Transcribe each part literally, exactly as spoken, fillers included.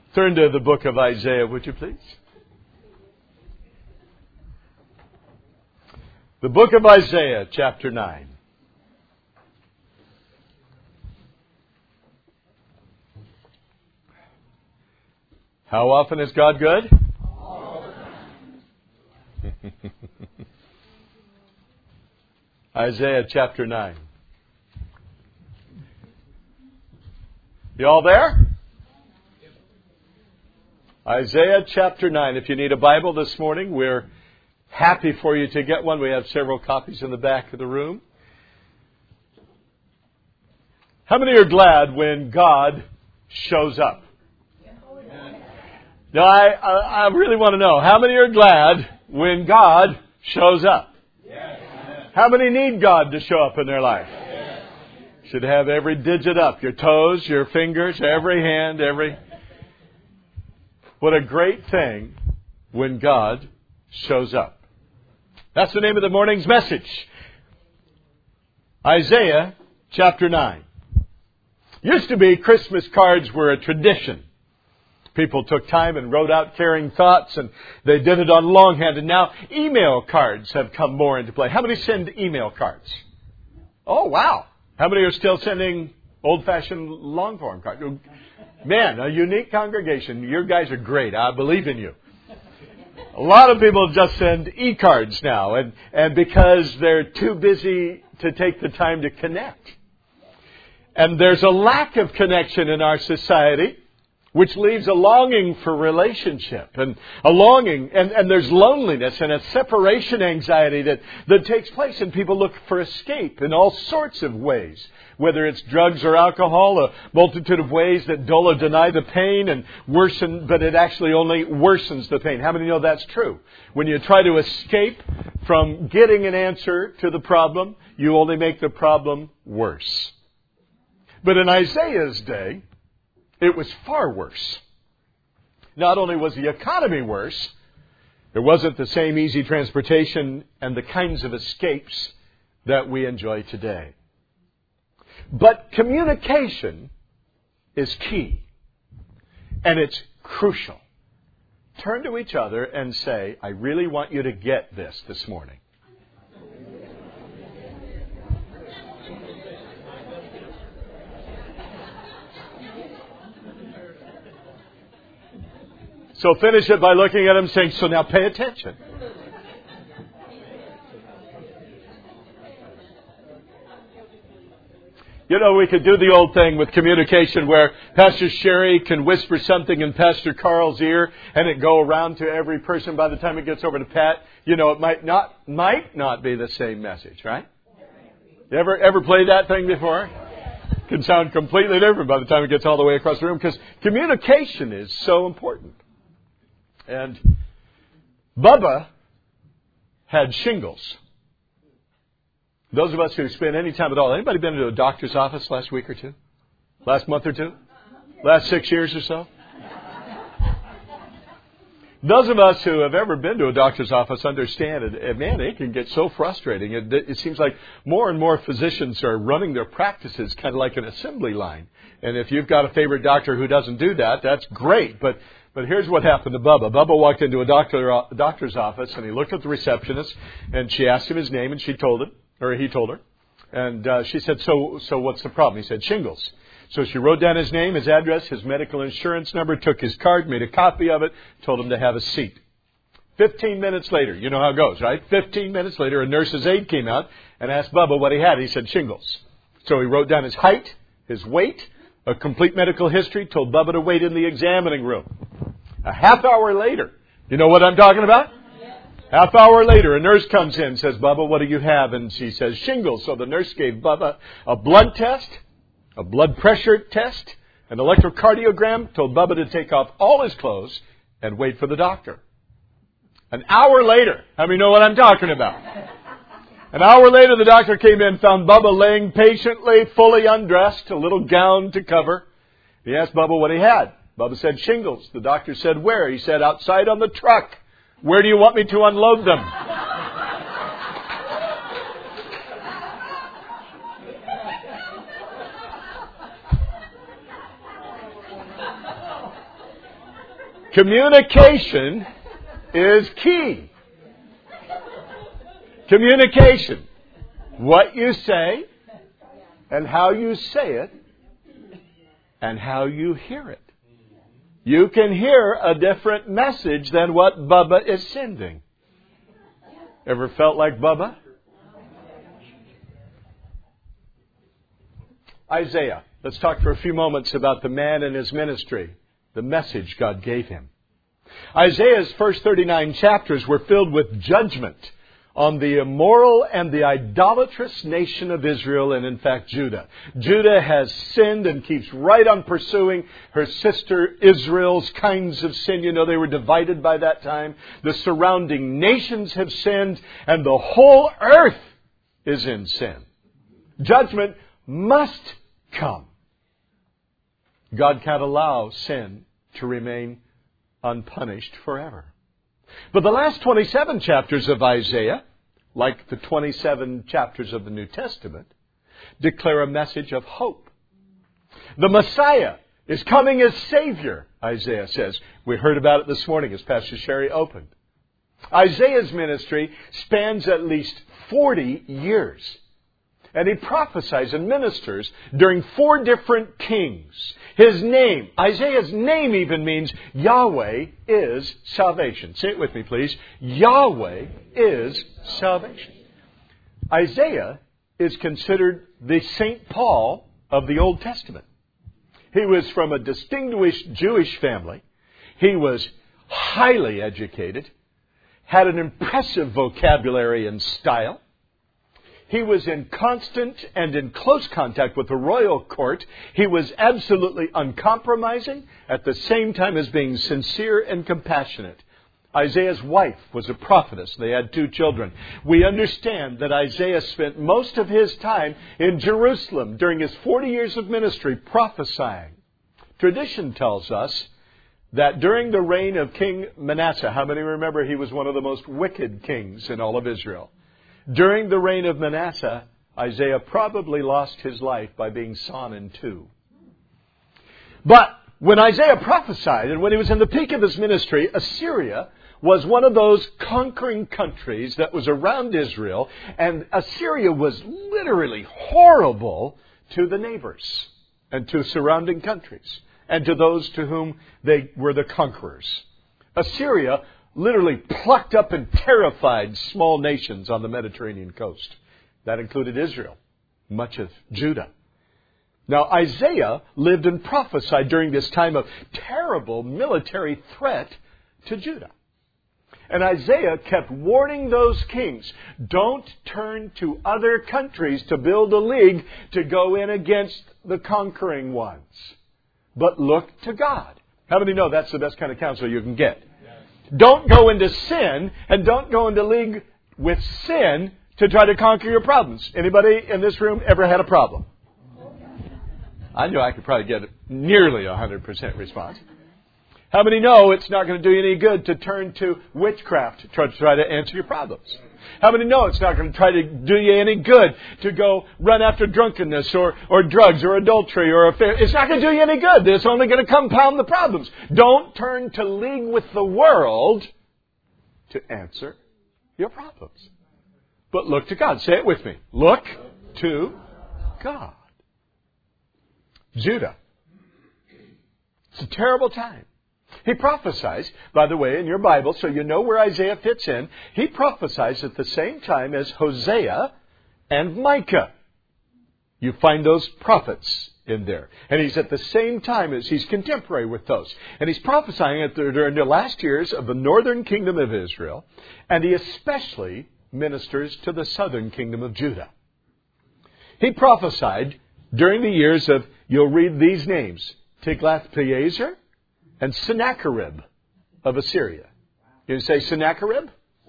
Turn to the book of Isaiah, would you please? The book of Isaiah, chapter nine. How often is God good? All the time. Isaiah chapter nine. You all there? Isaiah chapter nine. If you need a Bible this morning, we're happy for you to get one. We have several copies in the back of the room. How many are glad when God shows up? Now, I, I, I really want to know, how many are glad when God shows up? Yes. How many need God to show up in their life? Yes. Should have every digit up, your toes, your fingers, every hand, every... What a great thing when God shows up. That's the name of the morning's message. Isaiah chapter nine. Used to be Christmas cards were a tradition. People took time and wrote out caring thoughts, and they did it on longhand. And now email cards have come more into play. How many send email cards? Oh, wow. How many are still sending old-fashioned long-form cards? Man, a unique congregation. You guys are great. I believe in you. A lot of people just send e-cards now, and, and because they're too busy to take the time to connect. And there's a lack of connection in our society, which leaves a longing for relationship and a longing, and, and there's loneliness and a separation anxiety that, that takes place, and people look for escape in all sorts of ways. Whether it's drugs or alcohol, a multitude of ways that dull or deny the pain and worsen, but it actually only worsens the pain. How many know that's true? When you try to escape from getting an answer to the problem, you only make the problem worse. But in Isaiah's day, it was far worse. Not only was the economy worse, there wasn't the same easy transportation and the kinds of escapes that we enjoy today. But communication is key, and it's crucial. Turn to each other and say, I really want you to get this this morning. So finish it by looking at them and saying, so now pay attention. You know, we could do the old thing with communication where Pastor Sherry can whisper something in Pastor Carl's ear and it go around to every person. By the time it gets over to Pat, you know, it might not might not be the same message, right? You ever, ever played that thing before? It can sound completely different by the time it gets all the way across the room, because communication is so important. And Bubba had shingles. Those of us who spend any time at all, anybody been to a doctor's office last week or two? Last month or two? Last six years or so? Those of us who have ever been to a doctor's office understand it. And man, it can get so frustrating. It, it seems like more and more physicians are running their practices kind of like an assembly line. And if you've got a favorite doctor who doesn't do that, that's great. But But here's what happened to Bubba. Bubba walked into a doctor, uh, doctor's office, and he looked at the receptionist, and she asked him his name, and she told him, or he told her. And uh, she said, so so what's the problem? He said, shingles. So she wrote down his name, his address, his medical insurance number, took his card, made a copy of it, told him to have a seat. Fifteen minutes later, you know how it goes, right? Fifteen minutes later, a nurse's aide came out and asked Bubba what he had. He said shingles. So he wrote down his height, his weight, a complete medical history, told Bubba to wait in the examining room. A half hour later, you know what I'm talking about? Yes. Half hour later, a nurse comes in and says, Bubba, what do you have? And she says, shingles. So the nurse gave Bubba a blood test, a blood pressure test, an electrocardiogram, told Bubba to take off all his clothes and wait for the doctor. An hour later, how many know what I'm talking about? An hour later, the doctor came in, found Bubba laying patiently, fully undressed, a little gown to cover. He asked Bubba what he had. Bubba said shingles. The doctor said, where? He said, outside on the truck. Where do you want me to unload them? Communication is key. Communication. What you say and how you say it and how you hear it. You can hear a different message than what Bubba is sending. Ever felt like Bubba? Isaiah. Let's talk for a few moments about the man and his ministry, the message God gave him. Isaiah's first thirty-nine chapters were filled with judgment on the immoral and the idolatrous nation of Israel and, in fact, Judah. Judah has sinned and keeps right on pursuing her sister Israel's kinds of sin. You know, they were divided by that time. The surrounding nations have sinned, and the whole earth is in sin. Judgment must come. God can't allow sin to remain unpunished forever. But the last twenty-seven chapters of Isaiah, like the twenty-seven chapters of the New Testament, declare a message of hope. The Messiah is coming as Savior, Isaiah says. We heard about it this morning as Pastor Sherry opened. Isaiah's ministry spans at least forty years. And he prophesies and ministers during four different kings. His name, Isaiah's name even means Yahweh is salvation. Say it with me, please. Yahweh is salvation. Isaiah is considered the Saint Paul of the Old Testament. He was from a distinguished Jewish family. He was highly educated, had an impressive vocabulary and style. He was in constant and in close contact with the royal court. He was absolutely uncompromising at the same time as being sincere and compassionate. Isaiah's wife was a prophetess. They had two children. We understand that Isaiah spent most of his time in Jerusalem during his forty years of ministry prophesying. Tradition tells us that during the reign of King Manasseh, how many remember he was one of the most wicked kings in all of Israel? During the reign of Manasseh, Isaiah probably lost his life by being sawn in two. But when Isaiah prophesied, and when he was in the peak of his ministry, Assyria was one of those conquering countries that was around Israel, and Assyria was literally horrible to the neighbors and to surrounding countries and to those to whom they were the conquerors. Assyria literally plucked up and terrified small nations on the Mediterranean coast. That included Israel, much of Judah. Now, Isaiah lived and prophesied during this time of terrible military threat to Judah. And Isaiah kept warning those kings, don't turn to other countries to build a league to go in against the conquering ones, but look to God. How many know that's the best kind of counsel you can get? Don't go into sin, and don't go into league with sin to try to conquer your problems. Anybody in this room ever had a problem? I knew I could probably get nearly a one hundred percent response. How many know it's not going to do you any good to turn to witchcraft to try, to try to answer your problems? How many know it's not going to try to do you any good to go run after drunkenness or, or drugs or adultery or affair? It's not going to do you any good. It's only going to compound the problems. Don't turn to league with the world to answer your problems. But look to God. Say it with me. Look to God. Judah. It's a terrible time. He prophesies, by the way, in your Bible, so you know where Isaiah fits in. He prophesies at the same time as Hosea and Micah. You find those prophets in there. And he's at the same time as he's contemporary with those. And he's prophesying at the, during the last years of the northern kingdom of Israel. And he especially ministers to the southern kingdom of Judah. He prophesied during the years of, you'll read these names, Tiglath-Pileser and Sennacherib of Assyria. You say Sennacherib?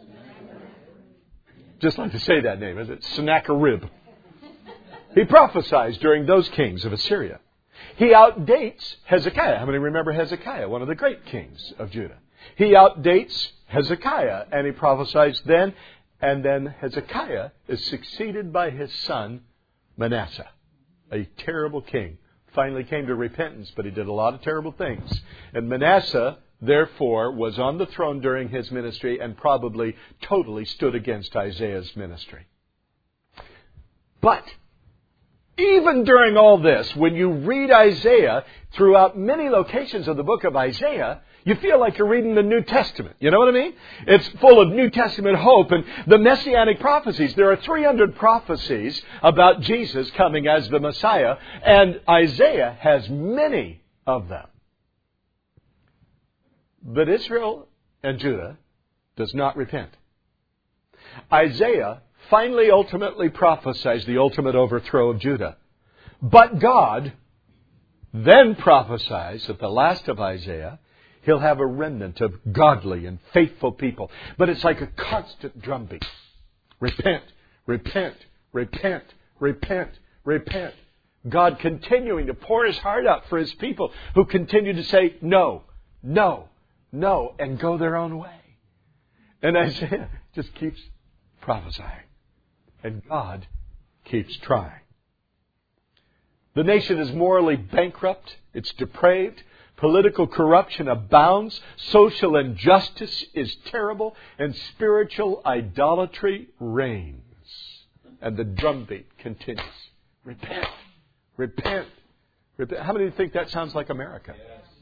Just like to say that name, is it? Sennacherib. He prophesies during those kings of Assyria. He outdates Hezekiah. How many remember Hezekiah, one of the great kings of Judah? He outdates Hezekiah, and he prophesies then, and then Hezekiah is succeeded by his son Manasseh, a terrible king. Finally came to repentance, but he did a lot of terrible things. And Manasseh therefore, was on the throne during his ministry and probably totally stood against Isaiah's ministry. But even during all this, when you read Isaiah throughout many locations of the book of Isaiah, you feel like you're reading the New Testament. You know what I mean? It's full of New Testament hope and the Messianic prophecies. There are three hundred prophecies about Jesus coming as the Messiah, and Isaiah has many of them. But Israel and Judah does not repent. Isaiah finally ultimately prophesies the ultimate overthrow of Judah. But God then prophesies at the last of Isaiah, He'll have a remnant of godly and faithful people. But it's like a constant drumbeat. Repent, repent, repent, repent, repent. God continuing to pour His heart out for His people who continue to say no, no, no, and go their own way. And Isaiah just keeps prophesying. And God keeps trying. The nation is morally bankrupt. It's depraved. Political corruption abounds. Social injustice is terrible. And spiritual idolatry reigns. And the drumbeat continues. Repent. Repent. Repent. How many think that sounds like America?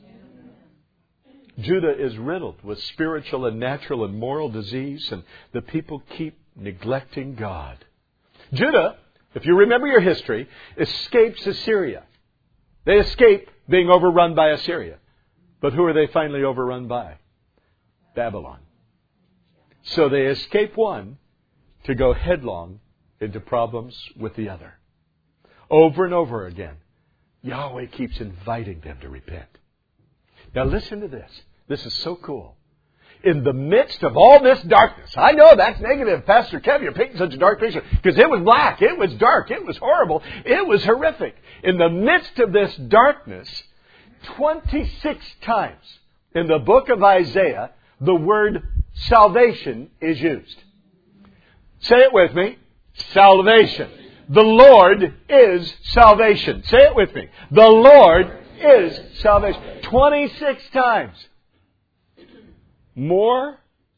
Judah is riddled with spiritual and natural and moral disease. And the people keep neglecting God. Judah, if you remember your history, escapes Assyria. They escape being overrun by Assyria. But who are they finally overrun by? Babylon. So they escape one to go headlong into problems with the other. Over and over again, Yahweh keeps inviting them to repent. Now listen to this. This is so cool. In the midst of all this darkness, I know that's negative, Pastor Kev, you're painting such a dark picture, because it was black, it was dark, it was horrible, it was horrific. In the midst of this darkness, twenty-six times in the book of Isaiah, the word salvation is used. Say it with me. Salvation. The Lord is salvation. Say it with me. The Lord is salvation. twenty-six times. More,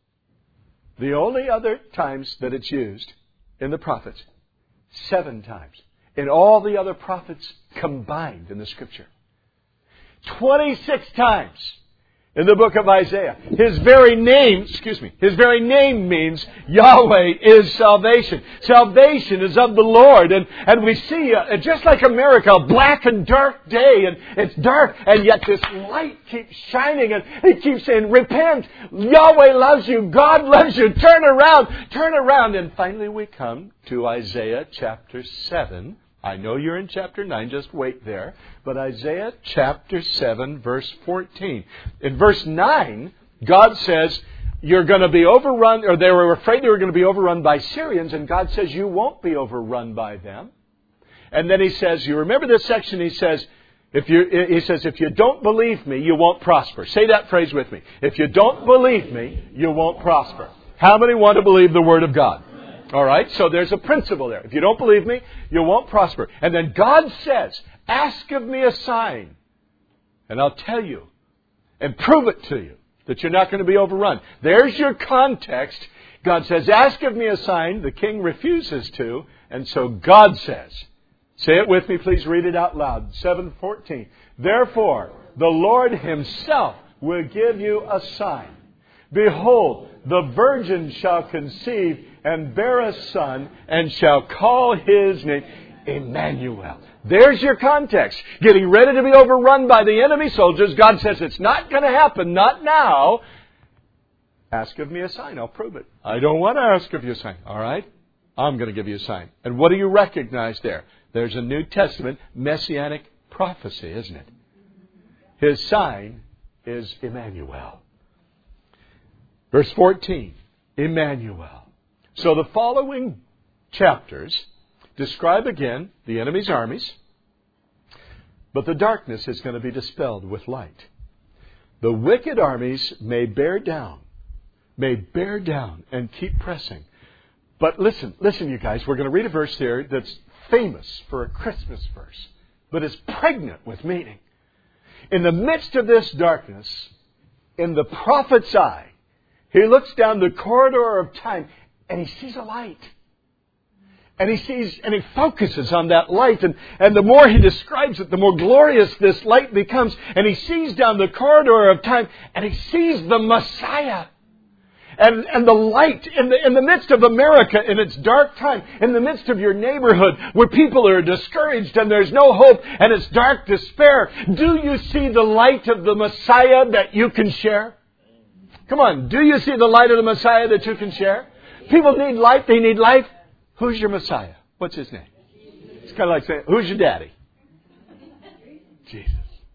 the only other times that it's used in the prophets, seven times. In all the other prophets combined in the Scripture. twenty-six times in the book of Isaiah. His very name, excuse me, His very name means Yahweh is salvation. Salvation is of the Lord. And, and we see, uh, just like America, a black and dark day. And it's dark, and yet this light keeps shining. And He keeps saying, repent. Yahweh loves you. God loves you. Turn around. Turn around. And finally we come to Isaiah chapter seven. I know you're in chapter nine, just wait there. But Isaiah chapter seven, verse fourteen. In verse nine, God says, you're going to be overrun, or they were afraid they were going to be overrun by Syrians, and God says, you won't be overrun by them. And then He says, you remember this section, He says, if you, He says, if you don't believe me, you won't prosper. Say that phrase with me. If you don't believe me, you won't prosper. How many want to believe the Word of God? All right, so there's a principle there. If you don't believe me, you won't prosper. And then God says, ask of me a sign, and I'll tell you and prove it to you that you're not going to be overrun. There's your context. God says, ask of me a sign. The king refuses to, and so God says, say it with me, please read it out loud. seven fourteen. Therefore, the Lord Himself will give you a sign. Behold, the virgin shall conceive and bear a son, and shall call His name Emmanuel. There's your context. Getting ready to be overrun by the enemy soldiers. God says it's not going to happen, not now. Ask of me a sign, I'll prove it. I don't want to ask of you a sign. All right? I'm going to give you a sign. And what do you recognize there? There's a New Testament messianic prophecy, isn't it? His sign is Emmanuel. Verse fourteen, Emmanuel. So the following chapters describe again the enemy's armies, but the darkness is going to be dispelled with light. The wicked armies may bear down, may bear down and keep pressing. But listen, listen you guys, we're going to read a verse here that's famous for a Christmas verse, but is pregnant with meaning. In the midst of this darkness, in the prophet's eye, he looks down the corridor of time and he sees a light. And he sees, and he focuses on that light. And, and the more he describes it, the more glorious this light becomes. And he sees down the corridor of time, and he sees the Messiah. And, and the light in the, in the midst of America in its dark time, in the midst of your neighborhood where people are discouraged and there's no hope and it's dark despair. Do you see the light of the Messiah that you can share? Come on, do you see the light of the Messiah that you can share? People need light, they need life. Who's your Messiah? What's his name? It's kind of like saying, who's your daddy? Jesus.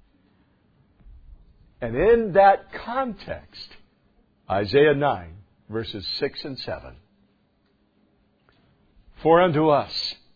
And in that context, Isaiah nine, verses six and seven. For unto us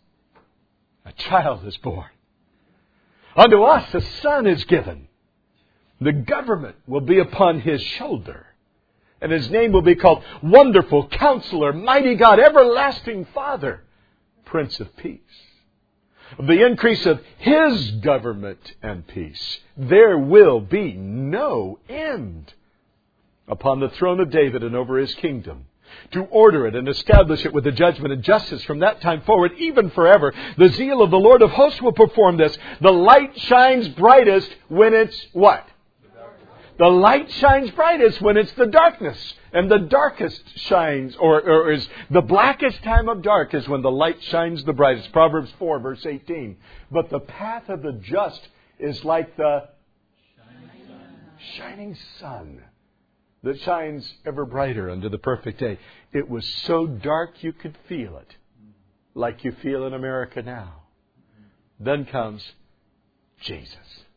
a child is born. Unto us a son is given. The government will be upon his shoulder. And his name will be called Wonderful Counselor, Mighty God, Everlasting Father, Prince of Peace. Of the increase of his government and peace, there will be no end. Upon the throne of David and over his kingdom, to order it and establish it with the judgment and justice from that time forward, even forever. The zeal of the Lord of hosts will perform this. The light shines brightest when it's what? The light shines brightest when it's the darkness. And the darkest shines, or, or is the blackest time of dark is when the light shines the brightest. Proverbs four, verse eighteen. But the path of the just is like the shining sun that shines ever brighter unto the perfect day. It was so dark you could feel it, like you feel in America now. Then comes Jesus.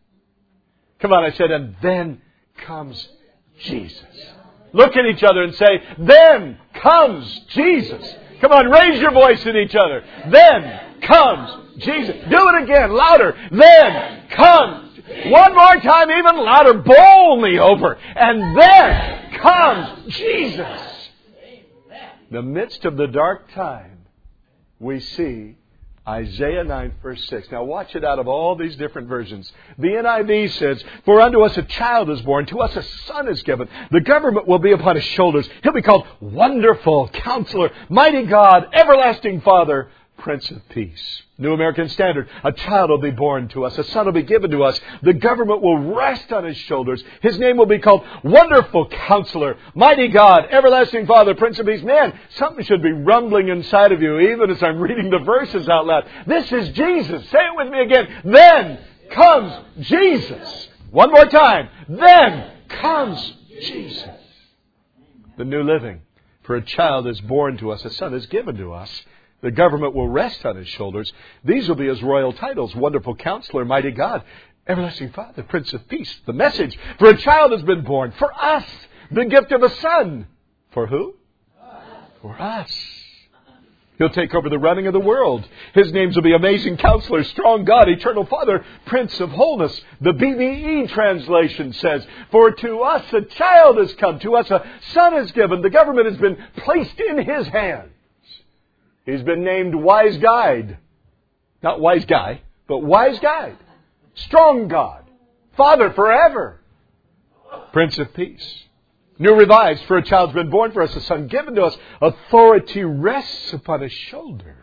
Come on, I said, and then comes Jesus. Look at each other and say, then comes Jesus. Come on, raise your voice at each other. Then comes Jesus. Do it again, louder. Then comes. One more time, even louder. Bowl me over. And then comes Jesus. In the midst of the dark time, we see Isaiah nine, verse six. Now watch it out of all these different versions. The N I V says, for unto us a child is born, to us a son is given. The government will be upon his shoulders. He'll be called Wonderful Counselor, Mighty God, Everlasting Father, Prince of Peace. New American Standard. A child will be born to us. A son will be given to us. The government will rest on his shoulders. His name will be called Wonderful Counselor, Mighty God, Everlasting Father, Prince of Peace. Man, something should be rumbling inside of you even as I'm reading the verses out loud. This is Jesus. Say it with me again. Then comes Jesus. One more time. Then comes Jesus. The New Living. For a child is born to us. A son is given to us. The government will rest on his shoulders. These will be his royal titles. Wonderful Counselor, Mighty God, Everlasting Father, Prince of Peace. The message. For a child has been born. For us. The gift of a son. For who? For us. He'll take over the running of the world. His names will be Amazing Counselor, Strong God, Eternal Father, Prince of Wholeness. The B B E translation says, for to us a child has come. To us a son is given. The government has been placed in his hands. He's been named Wise Guide. Not Wise Guy, but Wise Guide. Strong God. Father forever. Prince of Peace. New Revised. For a child's been born for us, a son given to us. Authority rests upon his shoulders.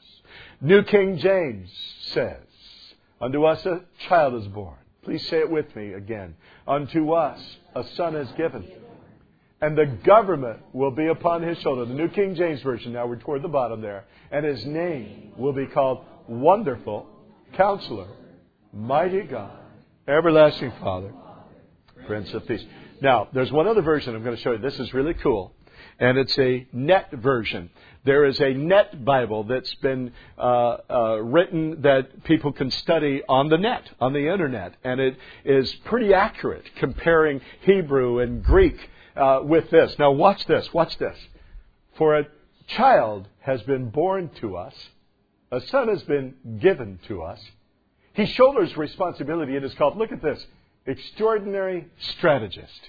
New King James says, unto us a child is born. Please say it with me again. Unto us a son is given. And the government will be upon his shoulder. The New King James Version, now we're toward the bottom there. And his name will be called Wonderful Counselor, Mighty God, Everlasting Father, Prince of Peace. Now, there's one other version I'm going to show you. This is really cool. And it's a net version. There is a net Bible that's been uh, uh, written that people can study on the net, on the internet. And it is pretty accurate comparing Hebrew and Greek Uh, with this. Now watch this, watch this. For a child has been born to us, a son has been given to us. He shoulders responsibility. It is called, look at this, Extraordinary Strategist.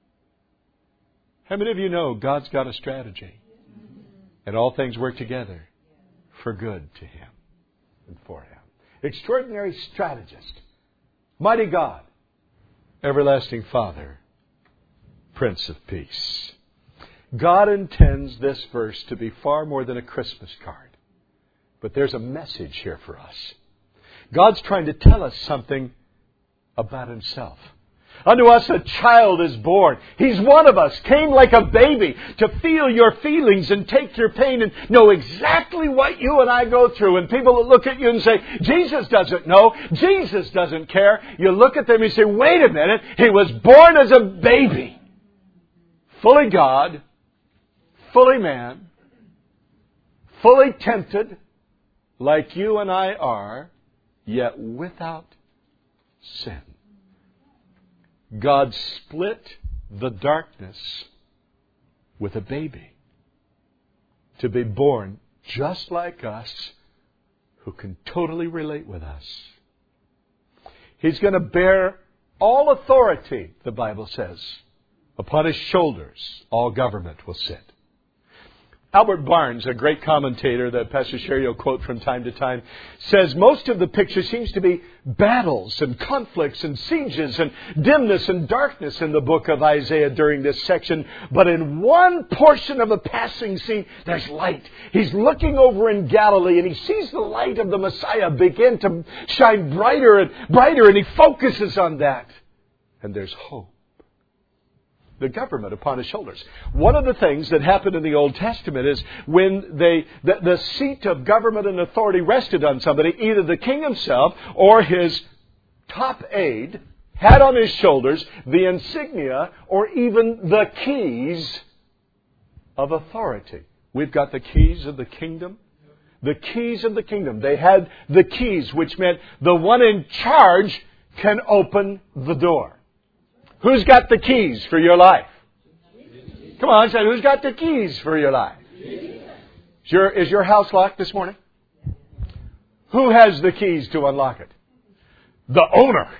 How many of you know God's got a strategy? And all things work together for good to Him and for Him. Extraordinary Strategist. Mighty God. Everlasting Father. Prince of Peace. God intends this verse to be far more than a Christmas card. But there's a message here for us. God's trying to tell us something about Himself. Unto us a child is born. He's one of us, came like a baby to feel your feelings and take your pain and know exactly what you and I go through. And people that look at you and say, Jesus doesn't know, Jesus doesn't care. You look at them and you say, wait a minute, He was born as a baby. Fully God, fully man, fully tempted, like you and I are, yet without sin. God split the darkness with a baby to be born just like us, who can totally relate with us. He's going to bear all authority, the Bible says. Upon His shoulders all government will sit. Albert Barnes, a great commentator that Pastor Sherry will quote from time to time, says most of the picture seems to be battles and conflicts and sieges and dimness and darkness in the book of Isaiah during this section. But in one portion of a passing scene, there's light. He's looking over in Galilee and he sees the light of the Messiah begin to shine brighter and brighter, and he focuses on that. And there's hope. The government upon His shoulders. One of the things that happened in the Old Testament is when they the, the seat of government and authority rested on somebody, either the king himself or his top aide had on his shoulders the insignia or even the keys of authority. We've got the keys of the kingdom. The keys of the kingdom. They had the keys, which meant the one in charge can open the door. Who's got the keys for your life? Come on, say, who's got the keys for your life? Is your, is your house locked this morning? Who has the keys to unlock it? The owner.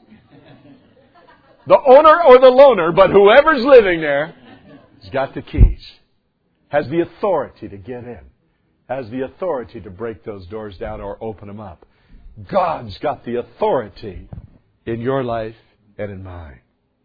The owner or the loaner, but whoever's living there has got the keys. Has the authority to get in. Has the authority to break those doors down or open them up. God's got the authority in your life and in mine.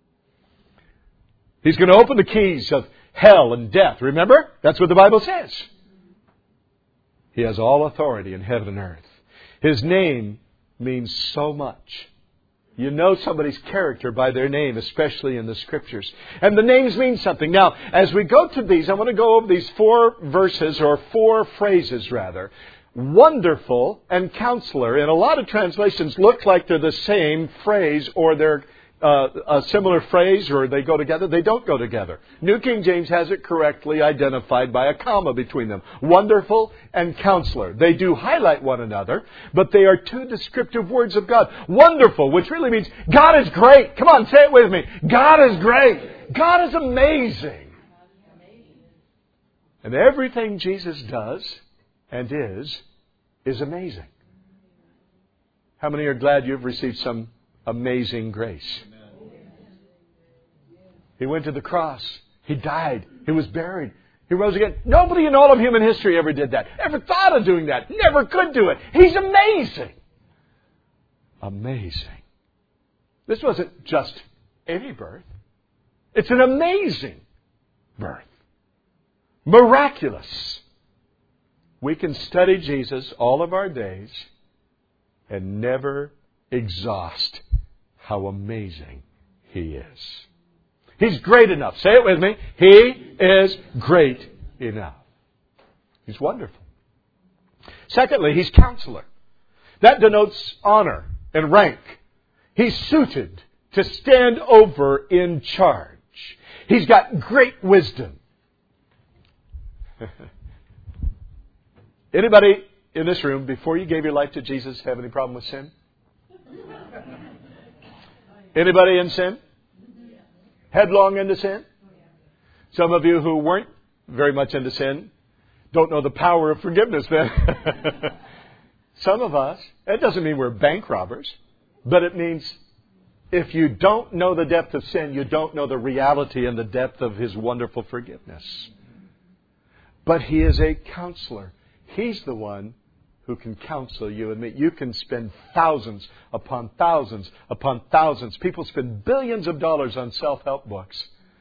He's going to open the keys of hell and death. Remember? That's what the Bible says. He has all authority in heaven and earth. His name means so much. You know somebody's character by their name, especially in the Scriptures. And the names mean something. Now, as we go to these, I want to go over these four verses, or four phrases rather. Wonderful and Counselor. In a lot of translations look like they're the same phrase, or they're Uh, a similar phrase, or they go together. They don't go together. New King James has it correctly identified by a comma between them. Wonderful and Counselor. They do highlight one another, but they are two descriptive words of God. Wonderful, which really means God is great. Come on, say it with me. God is great. God is amazing. And everything Jesus does and is, is amazing. How many are glad you've received some amazing grace? He went to the cross. He died. He was buried. He rose again. Nobody in all of human history ever did that. Ever thought of doing that. Never could do it. He's amazing. Amazing. This wasn't just any birth. It's an amazing birth. Miraculous. We can study Jesus all of our days and never exhaust how amazing He is. He's great enough. Say it with me. He is great enough. He's wonderful. Secondly, He's Counselor. That denotes honor and rank. He's suited to stand over in charge. He's got great wisdom. Anybody in this room, before you gave your life to Jesus, have any problem with sin? Anybody in sin? Headlong into sin? Some of you who weren't very much into sin don't know the power of forgiveness then. Some of us, it doesn't mean we're bank robbers, but it means if you don't know the depth of sin, you don't know the reality and the depth of His wonderful forgiveness. But He is a counselor. He's the one who can counsel you and me. You can spend thousands upon thousands upon thousands. People spend billions of dollars on self-help books.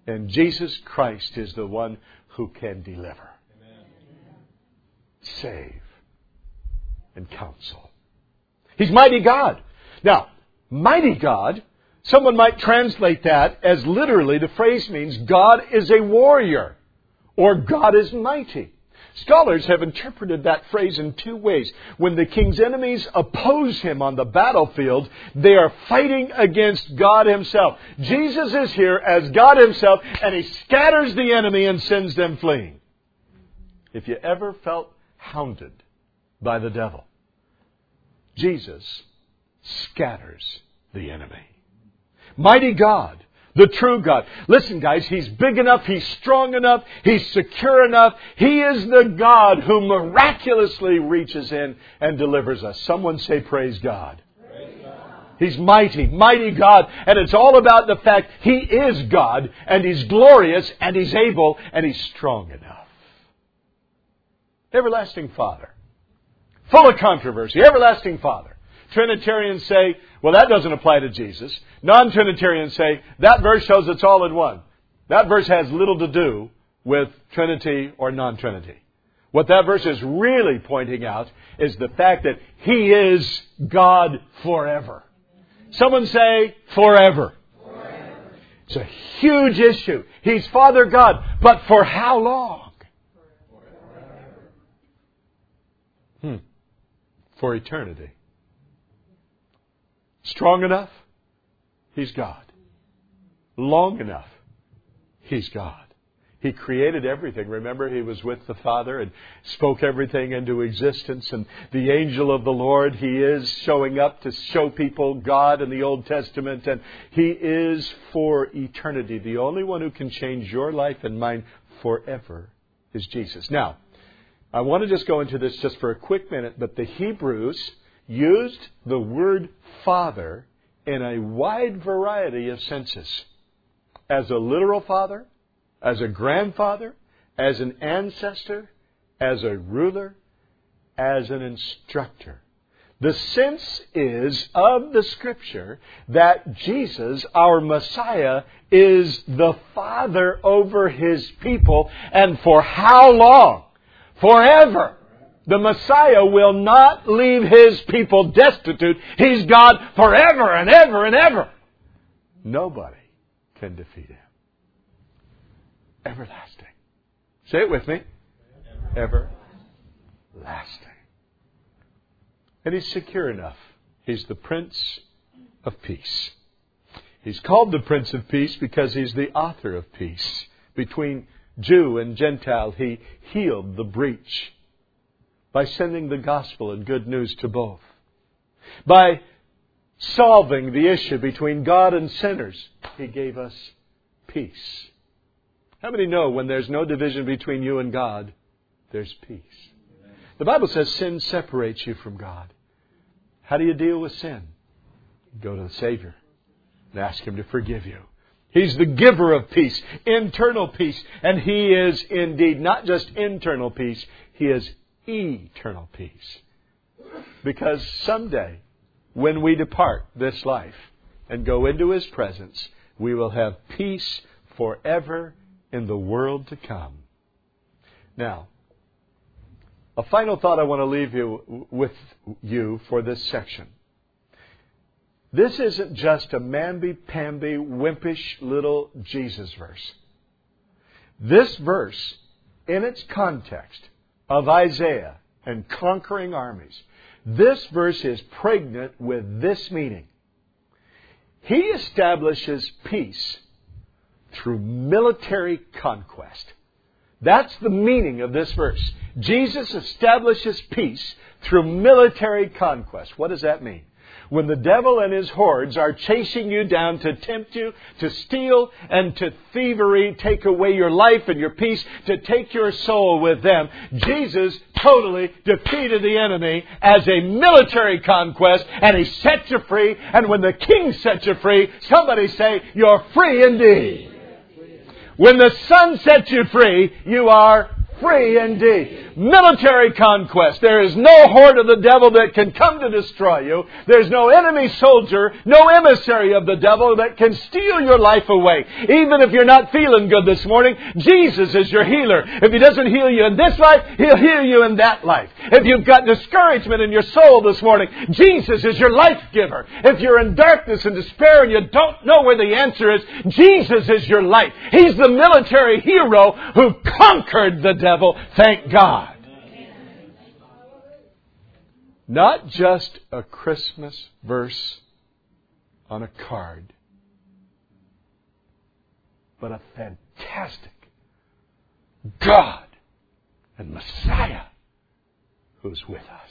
And Jesus Christ is the one who can deliver, Amen. Save, and counsel. He's mighty God. Now, mighty God, someone might translate that as literally the phrase means God is a warrior or God is mighty. Scholars have interpreted that phrase in two ways. When the king's enemies oppose him on the battlefield, they are fighting against God himself. Jesus is here as God himself, and he scatters the enemy and sends them fleeing. If you ever felt hounded by the devil, Jesus scatters the enemy. Mighty God, the true God. Listen, guys, He's big enough, He's strong enough, He's secure enough. He is the God who miraculously reaches in and delivers us. Someone say, praise God. Praise God. He's mighty, mighty God. And it's all about the fact He is God, and He's glorious, and He's able, and He's strong enough. Everlasting Father. Full of controversy. Everlasting Father. Trinitarians say, well, that doesn't apply to Jesus. Non-Trinitarians say, that verse shows it's all in one. That verse has little to do with Trinity or non-Trinity. What that verse is really pointing out is the fact that He is God forever. Someone say, forever. Forever. It's a huge issue. He's Father God, but for how long? Hmm. For eternity. Strong enough? He's God. Long enough? He's God. He created everything. Remember, He was with the Father and spoke everything into existence. And the angel of the Lord, He is showing up to show people God in the Old Testament. And He is for eternity. The only one who can change your life and mine forever is Jesus. Now, I want to just go into this just for a quick minute. But the Hebrews used the word Father in a wide variety of senses. As a literal father, as a grandfather, as an ancestor, as a ruler, as an instructor. The sense is of the Scripture that Jesus, our Messiah, is the Father over His people. And for how long? Forever. The Messiah will not leave His people destitute. He's God forever and ever and ever. Nobody can defeat Him. Everlasting. Say it with me. Everlasting. And He's secure enough. He's the Prince of Peace. He's called the Prince of Peace because He's the author of peace. Between Jew and Gentile, He healed the breach by sending the gospel and good news to both. By solving the issue between God and sinners, He gave us peace. How many know when there's no division between you and God, there's peace? Amen. The Bible says sin separates you from God. How do you deal with sin? Go to the Savior and ask Him to forgive you. He's the giver of peace, internal peace. And He is indeed not just internal peace, He is eternal peace. Because someday, when we depart this life and go into His presence, we will have peace forever in the world to come. Now, a final thought I want to leave you with you for this section. This isn't just a mamby-pamby, wimpish little Jesus verse. This verse, in its context of Isaiah and conquering armies, this verse is pregnant with this meaning. He establishes peace through military conquest. That's the meaning of this verse. Jesus establishes peace through military conquest. What does that mean? When the devil and his hordes are chasing you down to tempt you, to steal and to thievery, take away your life and your peace, to take your soul with them, Jesus totally defeated the enemy as a military conquest, and He set you free. And when the King sets you free, somebody say, you're free indeed. When the Son sets you free, you are free indeed. military conquest. There is no horde of the devil that can come to destroy you. There's no enemy soldier, no emissary of the devil that can steal your life away. Even if you're not feeling good this morning, Jesus is your healer. If He doesn't heal you in this life, He'll heal you in that life. If you've got discouragement in your soul this morning, Jesus is your life giver. If you're in darkness and despair and you don't know where the answer is, Jesus is your light. He's the military hero who conquered the devil. Thank God. Not just a Christmas verse on a card, but a fantastic God and Messiah who's with us.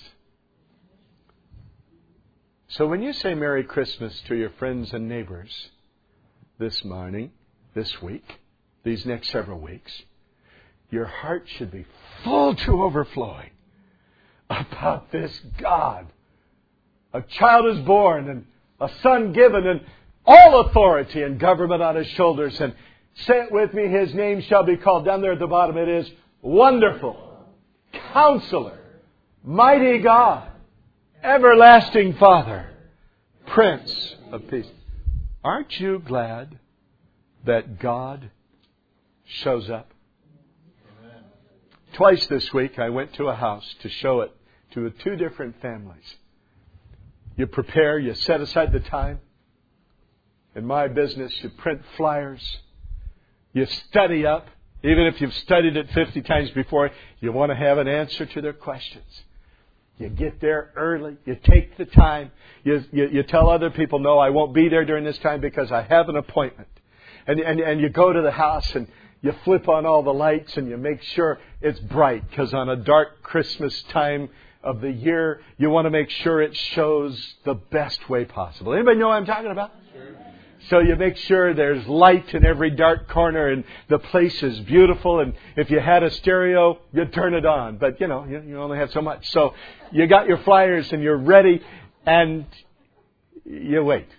So when you say Merry Christmas to your friends and neighbors this morning, this week, these next several weeks, your heart should be full to overflowing about this God. A child is born and a son given and all authority and government on His shoulders. And say it with me, His name shall be called. Down there at the bottom it is Wonderful, Counselor, Mighty God, Everlasting Father, Prince of Peace. Aren't you glad that God shows up? Amen. Twice this week I went to a house to show it to two different families. You prepare, you set aside the time. In my business, you print flyers. You study up. Even if you've studied it fifty times before, you want to have an answer to their questions. You get there early. You take the time. You, you, you tell other people, no, I won't be there during this time because I have an appointment. And, and, and you go to the house and you flip on all the lights and you make sure it's bright. Because on a dark Christmas time of the year, you want to make sure it shows the best way possible. Anybody know what I'm talking about? Sure. So you make sure there's light in every dark corner and the place is beautiful. And if you had a stereo, you'd turn it on. But, you know, you, you only have so much. So you got your flyers and you're ready and you wait.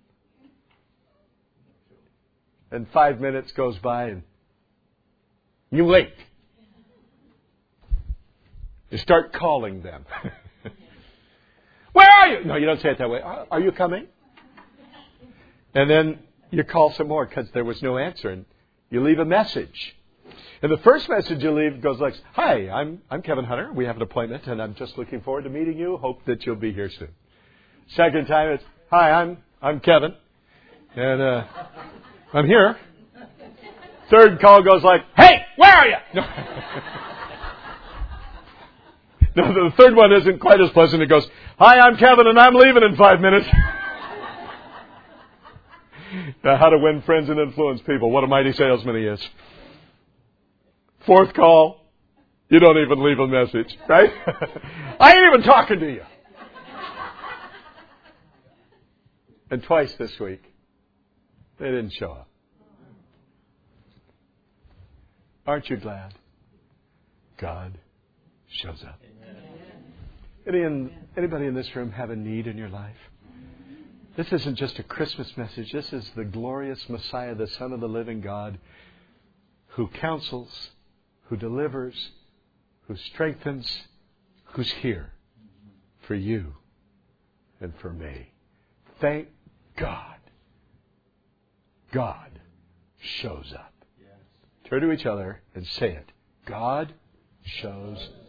And five minutes goes by and you wait. You start calling them. Where are you? No, you don't say it that way. Are you coming? And then you call some more because there was no answer. And you leave a message. And the first message you leave goes like, hi, I'm I'm Kevin Hunter. We have an appointment and I'm just looking forward to meeting you. Hope that you'll be here soon. Second time it's, hi, I'm I'm Kevin. And uh, I'm here. Third call goes like, hey, where are you? No. No, the third one isn't quite as pleasant. It goes, hi, I'm Kevin and I'm leaving in five minutes. Now, how to win friends and influence people. What a mighty salesman he is. Fourth call, you don't even leave a message, right? I ain't even talking to you. And twice this week, they didn't show up. Aren't you glad God shows up? Any in, anybody in this room have a need in your life? This isn't just a Christmas message. This is the glorious Messiah, the Son of the living God, who counsels, who delivers, who strengthens, who's here for you and for me. Thank God. God shows up. Turn to each other and say it. God shows up.